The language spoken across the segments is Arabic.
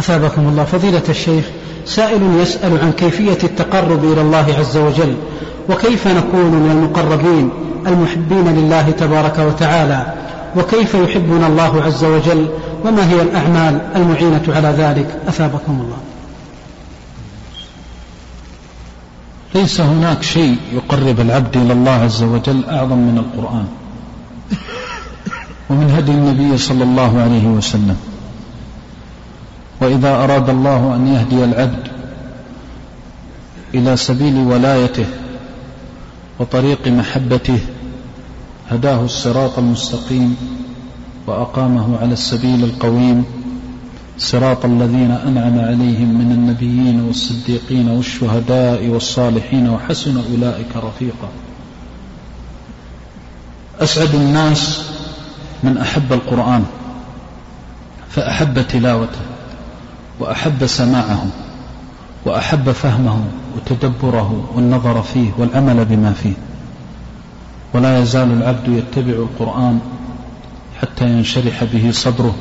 أثابكم الله. فضيلة الشيخ، سائل يسأل عن كيفية التقرب إلى الله عز وجل، وكيف نكون من المقربين المحبين لله تبارك وتعالى، وكيف يحبنا الله عز وجل، وما هي الأعمال المعينة على ذلك؟ أثابكم الله. ليس هناك شيء يقرب العبد إلى الله عز وجل أعظم من القرآن ومن هدي النبي صلى الله عليه وسلم. وإذا أراد الله أن يهدي العبد إلى سبيل ولايته وطريق محبته هداه الصراط المستقيم وأقامه على السبيل القويم، صراط الذين أنعم عليهم من النبيين والصديقين والشهداء والصالحين وحسن أولئك رفيقا. أسعد الناس من أحب القرآن فأحب تلاوته وأحب سماعه وأحب فهمه وتدبره والنظر فيه والعمل بما فيه. ولا يزال العبد يتبع القرآن حتى ينشرح به صدره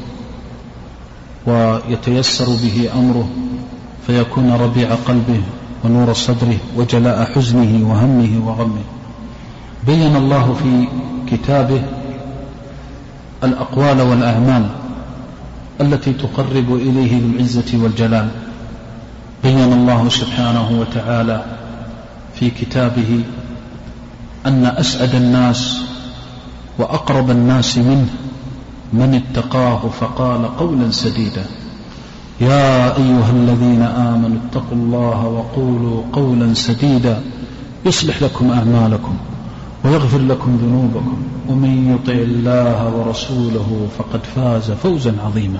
ويتيسر به أمره، فيكون ربيع قلبه ونور صدره وجلاء حزنه وهمه وغمه. بين الله في كتابه الأقوال والأعمال التي تقرب إليه بالعزة والجلال. بين الله سبحانه وتعالى في كتابه أن أسعد الناس وأقرب الناس منه من اتقاه فقال قولا سديدا: يا أيها الذين آمنوا اتقوا الله وقولوا قولا سديدا يصلح لكم أعمالكم ويغفر لكم ذنوبكم ومن يطع الله ورسوله فقد فاز فوزا عظيما.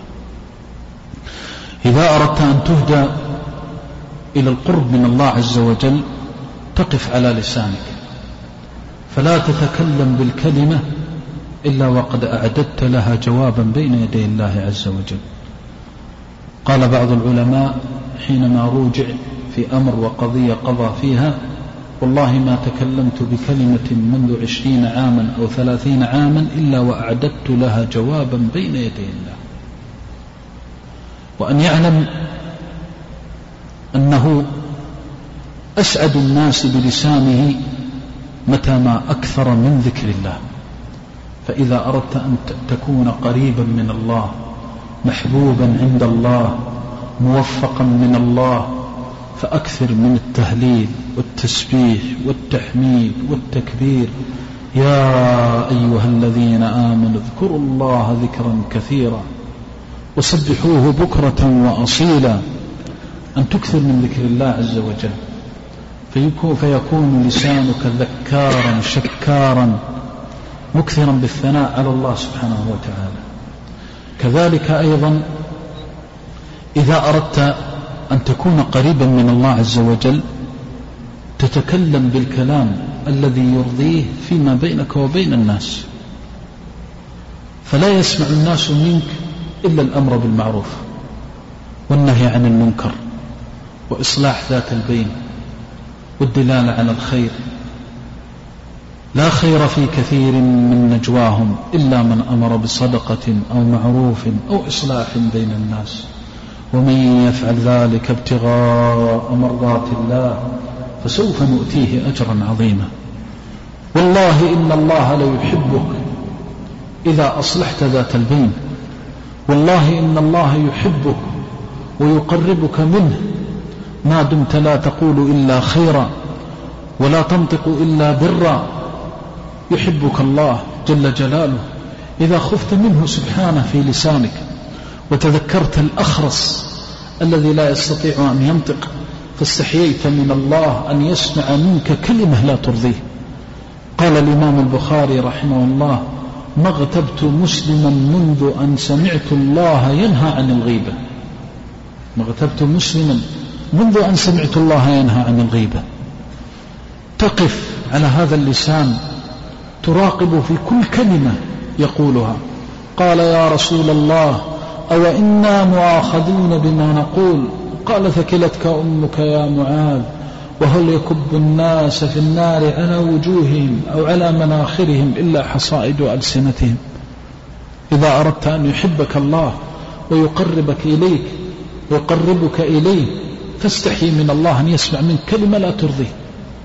إذا أردت أن تهدى إلى القرب من الله عز وجل تقف على لسانك، فلا تتكلم بالكلمة إلا وقد أعددت لها جوابا بين يدي الله عز وجل. قال بعض العلماء حينما روجع في أمر وقضية قضى فيها: والله ما تكلمت بكلمة منذ 20 عاما أو 30 عاما إلا وأعددت لها جوابا بين يدي الله. وأن يعلم أنه أسعد الناس بلسانه متى ما أكثر من ذكر الله. فإذا أردت أن تكون قريبا من الله، محبوبا عند الله، موفقا من الله، فأكثر من التهليل والتسبيح والتحميد والتكبير. يا أيها الذين آمنوا اذكروا الله ذكرا كثيرا وسبحوه بكرة وأصيلا. أن تكثر من ذكر الله عز وجل فيكون لسانك ذكارا شكارا مكثرا بالثناء على الله سبحانه وتعالى. كذلك أيضا إذا أردت أن تكون قريبا من الله عز وجل تتكلم بالكلام الذي يرضيه فيما بينك وبين الناس، فلا يسمع الناس منك إلا الأمر بالمعروف والنهي عن المنكر وإصلاح ذات البين والدلالة على الخير. لا خير في كثير من نجواهم إلا من أمر بصدقة أو معروف أو إصلاح بين الناس، ومن يفعل ذلك ابتغاء مرضات الله فسوف نؤتيه أجرا عظيما. والله إن الله ليحبك إذا أصلحت ذات البين، والله إن الله يحبك ويقربك منه ما دمت لا تقول إلا خيرا ولا تنطق إلا برا. يحبك الله جل جلاله إذا خفت منه سبحانه في لسانك وتذكرت الأخرس الذي لا يستطيع أن ينطق، فاستحييت من الله أن يسمع منك كلمة لا ترضيه. قال الإمام البخاري رحمه الله: ما اغتبت مسلما منذ أن سمعت الله ينهى عن الغيبة. ما اغتبت مسلما منذ أن سمعت الله ينهى عن الغيبة. تقف على هذا اللسان تراقب في كل كلمة يقولها. قال: يا رسول الله أو إنا مؤاخذون بما نقول؟ قال: ثكلتك أمك يا معاذ، وهل يكب الناس في النار على وجوههم أو على مناخرهم إلا حصائد ألسنتهم. إذا أردت أن يحبك الله ويقربك إليك ويقربك إليه، فاستحي من الله أن يسمع منك كلمة لا ترضيه.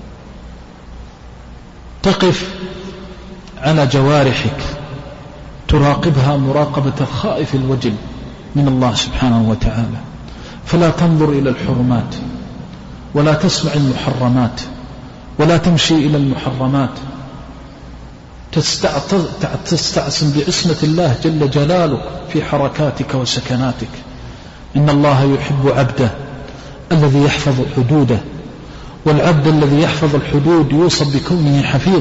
تقف على جوارحك تراقبها مراقبة الخائف الوجل من الله سبحانه وتعالى، فلا تنظر إلى الحرمات ولا تسمع المحرمات ولا تمشي إلى المحرمات، تستعصم بعصمة الله جل جلاله في حركاتك وسكناتك. إن الله يحب عبده الذي يحفظ حدوده، والعبد الذي يحفظ الحدود يوصف بكونه حفيظ.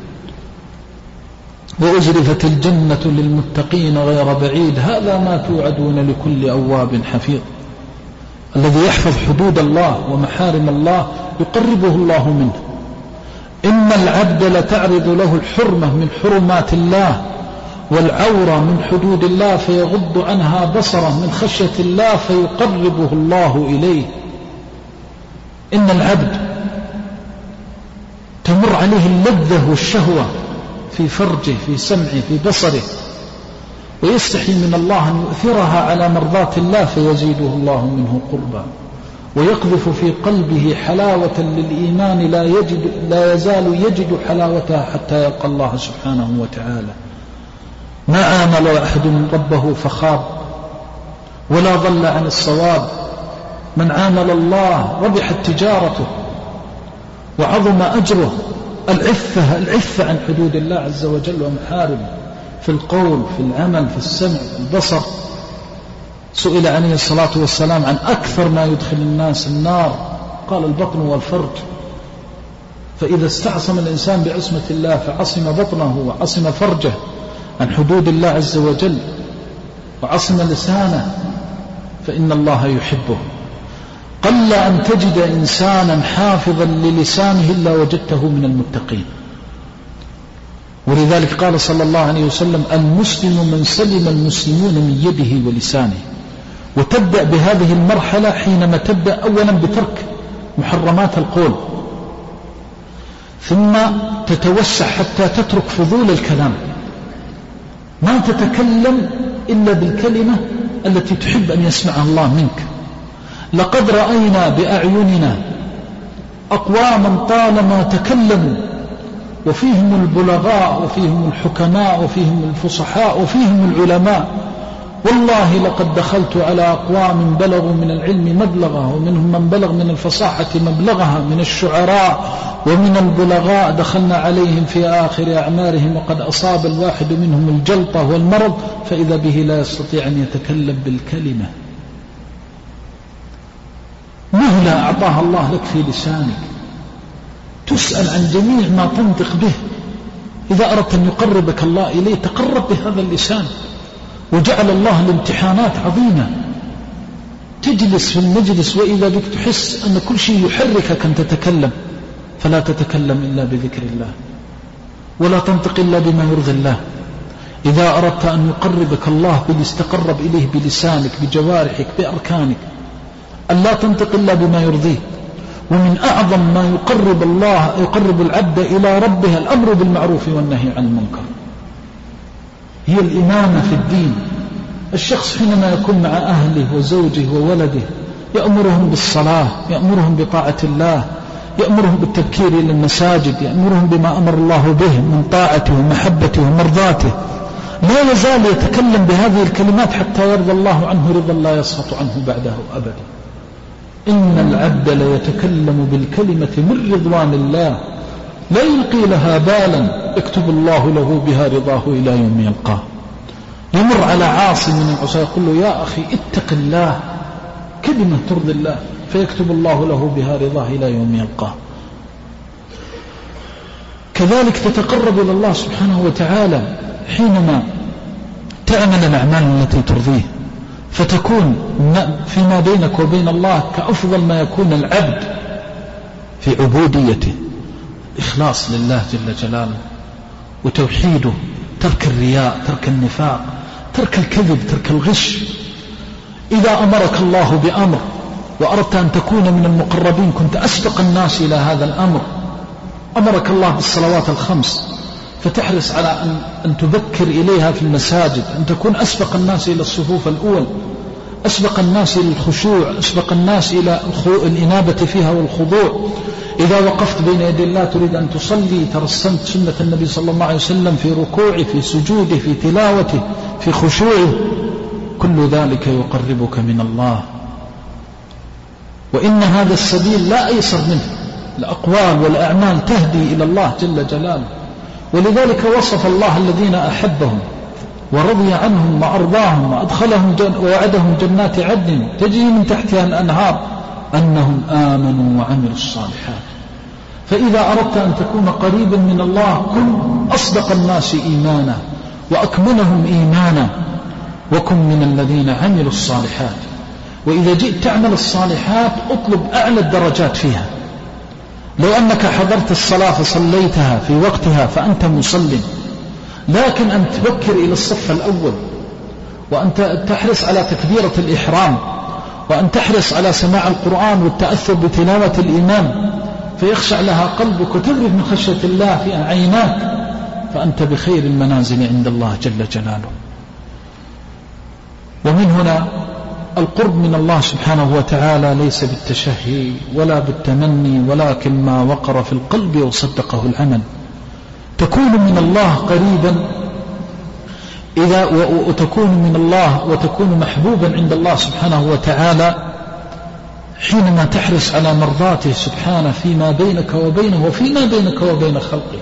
وأزلفت الجنة للمتقين غير بعيد، هذا ما توعدون لكل أواب حفيظ. الذي يحفظ حدود الله ومحارم الله يقربه الله منه. إن العبد لتعرض له الحرمة من حرمات الله والعورة من حدود الله فيغض عنها بصره من خشية الله فيقربه الله إليه. إن العبد تمر عليه اللذة والشهوة في فرجه، في سمعه، في بصره، ويستحي من الله أن يؤثرها على مرضات الله فيزيده الله منه قربا، ويقذف في قلبه حلاوة للإيمان لا يزال يجد حلاوتها حتى يلقى الله سبحانه وتعالى. ما عامل أحد ربه فخاب ولا ضل عن الصواب. من عامل الله ربحت تجارته وعظم أجره. العفة عن حدود الله عز وجل ومحارمه في القول، في العمل، في السمع، في البصر. سئل عليه الصلاة والسلام عن أكثر ما يدخل الناس النار، قال البطن والفرج. فإذا استعصم الإنسان بعصمة الله فعصم بطنه وعصم فرجه عن حدود الله عز وجل وعصم لسانه فإن الله يحبه. قل أن تجد إنسانا حافظا للسانه إلا وجدته من المتقين. ولذلك قال صلى الله عليه وسلم: المسلم من سلم المسلمون من يده ولسانه. وتبدأ بهذه المرحلة حينما تبدأ أولا بترك محرمات القول، ثم تتوسع حتى تترك فضول الكلام، ما تتكلم إلا بالكلمة التي تحب أن يسمعها الله منك. لقد رأينا بأعيننا أقواما طالما تكلموا وفيهم البلغاء وفيهم الحكماء وفيهم الفصحاء وفيهم العلماء، والله لقد دخلت على أقوام بلغوا من العلم مبلغها، ومنهم من بلغ من الفصاحة مبلغها، من الشعراء ومن البلغاء دخلنا عليهم في آخر أعمارهم وقد أصاب الواحد منهم الجلطة والمرض فإذا به لا يستطيع أن يتكلم بالكلمة. مهلة أعطاها الله لك في لسانك، تسأل عن جميع ما تنطق به. إذا أردت أن يقربك الله إليه تقرب بهذا اللسان. وجعل الله الامتحانات عظيمة، تجلس في المجلس وإذا بك تحس أن كل شيء يحركك أن تتكلم، فلا تتكلم إلا بذكر الله ولا تنطق إلا بما يرضي الله. إذا أردت أن يقربك الله تقرب إليه بلسانك، بجوارحك، بأركانك، أن لا تنطق إلا بما يرضيه. ومن أعظم ما يقرب العبد إلى ربه الأمر بالمعروف والنهي عن المنكر، هي الإمامة في الدين. الشخص حينما يكون مع أهله وزوجه وولده يأمرهم بالصلاة، يأمرهم بطاعة الله، يأمرهم بالتبكير إلى المساجد، يأمرهم بما أمر الله به من طاعته ومحبته ومرضاته، لا يزال يتكلم بهذه الكلمات حتى يرضى الله عنه رضا لا يسخط عنه بعده أبدا. إن العبد ليتكلم بالكلمة من رضوان الله لا يلقي لها بالا يكتب الله له بها رضاه إلى يوم يلقاه. يمر على عاصي من العصاة يقول له: يا أخي اتق الله، كلمة ترضي الله، فيكتب الله له بها رضاه إلى يوم يلقاه. كذلك تتقرب إلى الله سبحانه وتعالى حينما تعمل الأعمال التي ترضيه، فتكون فيما بينك وبين الله كأفضل ما يكون العبد في عبوديته، إخلاص لله جل جلاله وتوحيده، ترك الرياء، ترك النفاق، ترك الكذب، ترك الغش. إذا أمرك الله بأمر وأردت أن تكون من المقربين كنت أسبق الناس إلى هذا الأمر. أمرك الله بالصلوات الخمس فتحرص على أن تبكر إليها في المساجد، أن تكون أسبق الناس إلى الصفوف الأول. أسبق الناس إلى الخشوع، أسبق الناس إلى الإنابة فيها والخضوع. إذا وقفت بين يدي الله تريد أن تصلي ترسمت سنة النبي صلى الله عليه وسلم في ركوعه، في سجوده، في تلاوته، في خشوعه، كل ذلك يقربك من الله. وإن هذا السبيل لا أيسر منه، الأقوال والأعمال تهدي إلى الله جل جلاله. ولذلك وصف الله الذين أحبهم ورضي عنهم وأرضاهم وأدخلهم ووعدهم جنات عدن تجري من تحتها الأنهار أنهم آمنوا وعملوا الصالحات. فإذا أردت أن تكون قريبا من الله كن أصدق الناس إيمانا وأكملهم إيمانا، وكن من الذين عملوا الصالحات. وإذا جئت تعمل الصالحات اطلب أعلى الدرجات فيها. لو أنك حضرت الصلاة فصليتها في وقتها فأنت مصل، لكن أن تبكر إلى الصف الأول، وأن تحرص على تكبيرة الإحرام، وأن تحرص على سماع القرآن والتأثر بتلاوة الإمام فيخشع لها قلبك وتبرد من خشية الله في عيناك، فأنت بخير المنازل عند الله جل جلاله. ومن هنا القرب من الله سبحانه وتعالى ليس بالتشهي ولا بالتمني، ولكن ما وقر في القلب وصدقه العمل. تكون من الله قريبا وتكون من الله وتكون محبوبا عند الله سبحانه وتعالى حينما تحرص على مرضاته سبحانه فيما بينك وبينه وفيما بينك وبين خلقه.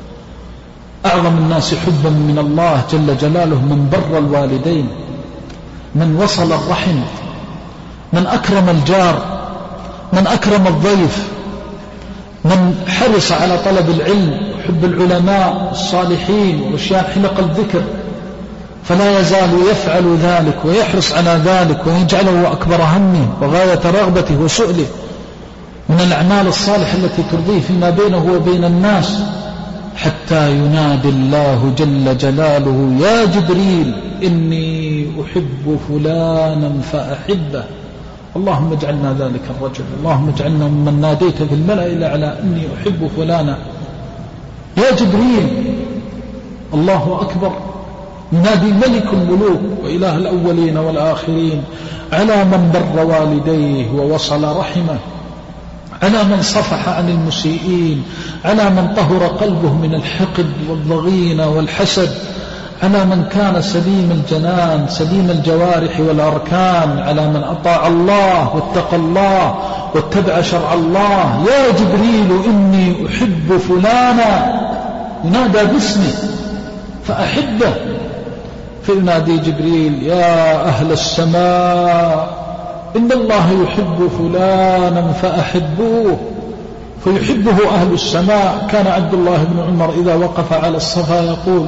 أعظم الناس حبا من الله جل جلاله من بر الوالدين، من وصل الرحم، من أكرم الجار، من أكرم الضيف، من حرص على طلب العلم وحب العلماء الصالحين وأشياء حلق الذكر، فلا يزال يفعل ذلك ويحرص على ذلك ويجعله أكبر همه وغاية رغبته وسؤله من الأعمال الصالحة التي ترضيه فيما بينه وبين الناس، حتى ينادي الله جل جلاله: يا جبريل إني أحب فلانا فأحبه. اللهم اجعلنا ذلك الرجل، اللهم اجعلنا ممن ناديت في الملأ الأعلى إني أحب فلانا. يا جبريل، الله أكبر، ينادي ملك الملوك وإله الأولين والآخرين على من بر والديه ووصل رحمه، على من صفح عن المسيئين، على من طهر قلبه من الحقد والضغينة والحسد، على من كان سليم الجنان سليم الجوارح والأركان، على من أطاع الله واتقى الله واتبع شرع الله. يا جبريل إني أحب فلانا، ينادى باسمه فأحبه، فينادي جبريل: يا أهل السماء إن الله يحب فلانا فأحبوه، فيحبه أهل السماء. كان عبد الله بن عمر إذا وقف على الصفا يقول: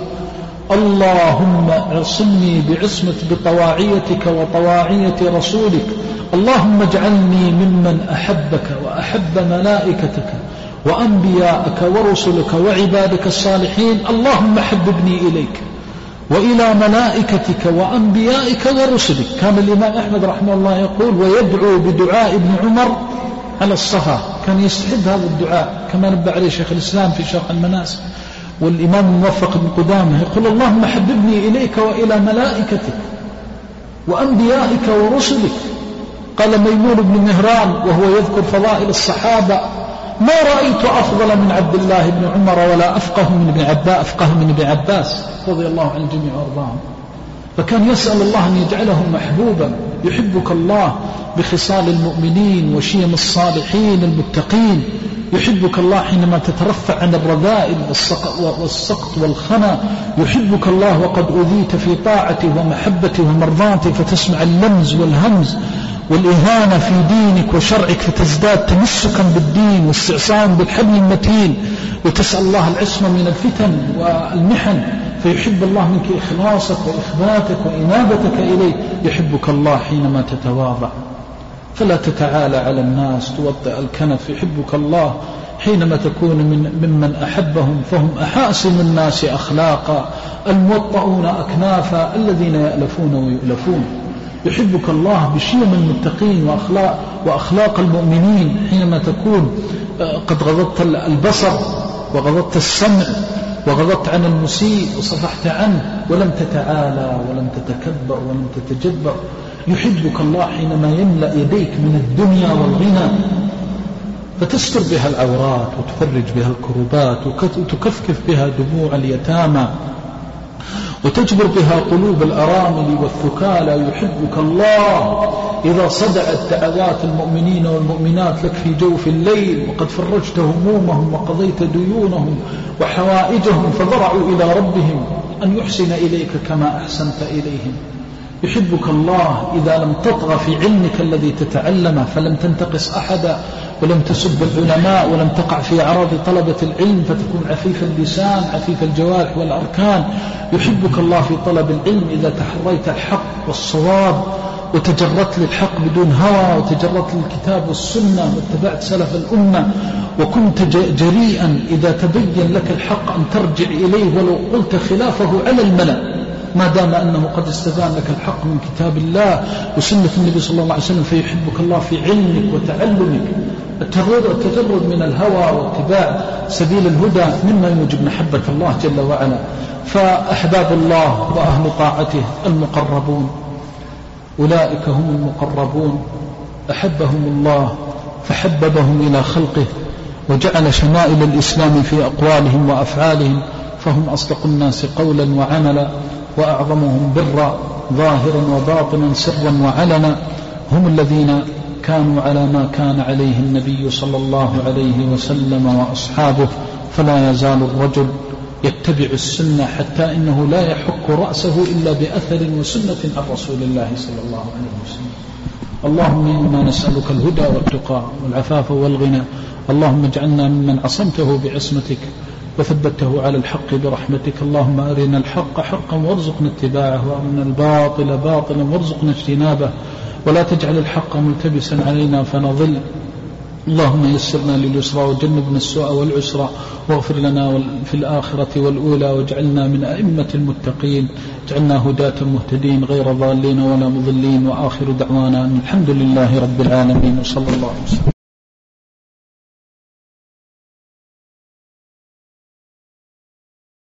اللهم اعصمني بطواعيتك وطواعية رسولك، اللهم اجعلني ممن أحبك وأحب ملائكتك وأنبياءك ورسلك وعبادك الصالحين، اللهم حببني إليك وإلى ملائكتك وأنبيائك ورسلك. كان الإمام أحمد رحمه الله يقول: ويدعو بدعاء ابن عمر على الصفا، كان يستحب هذا الدعاء كما نبه عليه شيخ الإسلام في شرح المناسك. والإمام الموفق بن قدامة يقول: اللهم حببني إليك وإلى ملائكتك وأنبيائك ورسلك. قال ميمون بن مهران وهو يذكر فضائل الصحابة: ما رأيت أفضل من عبد الله بن عمر ولا أفقه من ابن عباس رضي الله عن الجميع وارضاهم. فكان يسأل الله أن يجعله محبوبا. يحبك الله بخصال المؤمنين وشيم الصالحين المتقين. يحبك الله حينما تترفع عن الرذائل والسقط والخنا. يحبك الله وقد أذيت في طاعته ومحبته ومرضاته فتسمع اللمز والهمز والإهانة في دينك وشرعك، فتزداد تمسكا بالدين واستعصام بالحبل المتين، وتسأل الله العصمة من الفتن والمحن، فيحب الله منك إخلاصك وإخباتك وإنابتك إليه. يحبك الله حينما تتواضع فلا تتعالى على الناس توطئ الكنف. يحبك الله حينما تكون ممن أحبهم فهم أحاسن الناس أخلاقا، الموطؤون أكنافا، الذين يألفون ويؤلفون. يحبك الله بشيم المتقين وأخلاق المؤمنين حينما تكون قد غضضت البصر وغضضت السمع وغضبت عن المسيء وصفحت عنه ولم تتعالى ولم تتكبر ولم تتجبر. يحبك الله حينما يملأ يديك من الدنيا والغنى فتستر بها العورات وتفرج بها الكروبات وتكفكف بها دموع اليتامى وتجبر بها قلوب الأرامل والثكالى. يحبك الله إذا صدعت دعوات المؤمنين والمؤمنات لك في جوف الليل وقد فرجت همومهم وقضيت ديونهم وحوائجهم فضرعوا إلى ربهم أن يحسن إليك كما أحسنت إليهم. يحبك الله إذا لم تطغى في علمك الذي تتعلمه فلم تنتقص أحدا ولم تسب العلماء ولم تقع في أعراض طلبة العلم فتكون عفيف اللسان عفيف الجوارح والأركان. يحبك الله في طلب العلم إذا تحريت الحق والصواب وتجردت للحق بدون هوى وتجردت للكتاب والسنة واتبعت سلف الأمة وكنت جريئا إذا تبين لك الحق أن ترجع إليه ولو قلت خلافه على الملأ ما دام أنه قد استبان لك الحق من كتاب الله وسنة النبي صلى الله عليه وسلم. فيحبك الله في علمك وتعلمك. التجرد من الهوى واتباع سبيل الهدى مما يوجب محبة الله جل وعلا. فأحباب الله وأهل طاعته المقربون أولئك هم المقربون أحبهم الله فحببهم إلى خلقه وجعل شمائل الإسلام في أقوالهم وأفعالهم فهم أصدق الناس قولا وعملا وأعظمهم برا ظاهرا وباطنا سرا وعلنا. هم الذين كانوا على ما كان عليه النبي صلى الله عليه وسلم وأصحابه. فلا يزال الرجل يتبع السنة حتى إنه لا يحك رأسه إلا بأثر وسنة عن رسول الله صلى الله عليه وسلم. اللهم إنا نسألك الهدى والتقى والعفاف والغنى. اللهم اجعلنا ممن عصمته بعصمتك وثبته على الحق برحمتك. اللهم أرنا الحق حقا وارزقنا اتباعه وأرنا الباطل باطلا وارزقنا اجتنابه ولا تجعل الحق ملتبسا علينا فنضل. اللهم يسرنا لليسرى وجنبنا السوء والعسرى واغفر لنا في الآخرة والأولى واجعلنا من أئمة المتقين. اجعلنا هداة مهتدين غير ضالين ولا مضلين. وآخر دعوانا أن الحمد لله رب العالمين وصلى الله عليه وسلم.